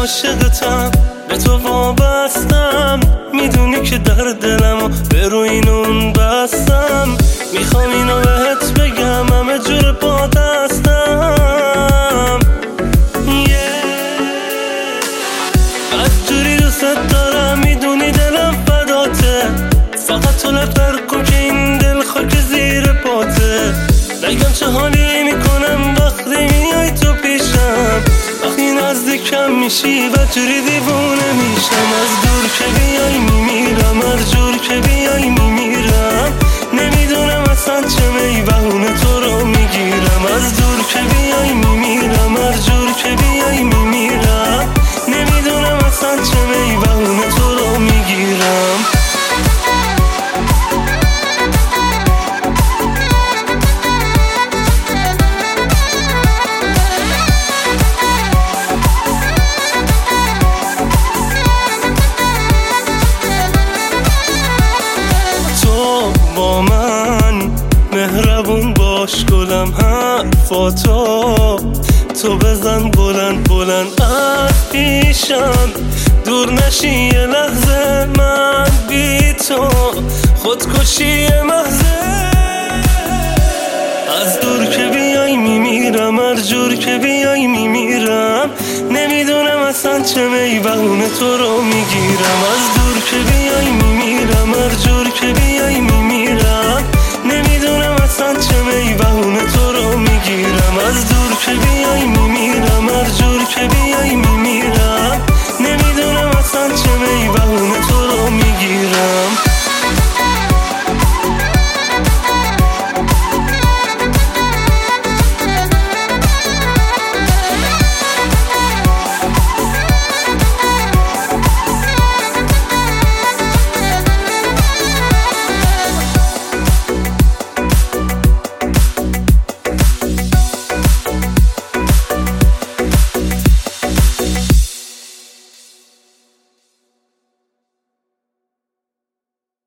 عاشقتم، به تو وابستم، میدونی که در دلمو به روی این اون بستم. میخوام اینو بهت بگم، همه جور با دستم. از جوری دوست دارم، میدونی دلم فداته. فقط تو لب کن که این دل خاک زیر پاته. نگم چه حالی میکنم وقتی میای تو پیشم، وقتی نزدیکم میشی و جوری دیوونه میشم. از دور که بیای میمیرم، از جور که بیای میمیرم. نمیدونم اصلا چه میبهونه تو رو میگیرم. از دور که بیای میمیرم، از جور که بیای میمیرم. نمیدونم اصلا چه میبهونه تو رو میگیرم. با من مهربون باش گلم، حرفاتو تو بزن بلند بلند از پیشم. دور نشی یه لحظه من بی تو، خودکشی محضه. از دور که بیای میمیرم، از جور که بیای میمیرم. نمیدونم اصلا چه میبهونه تو رو میگیرم. از دور که بیای میمیرم،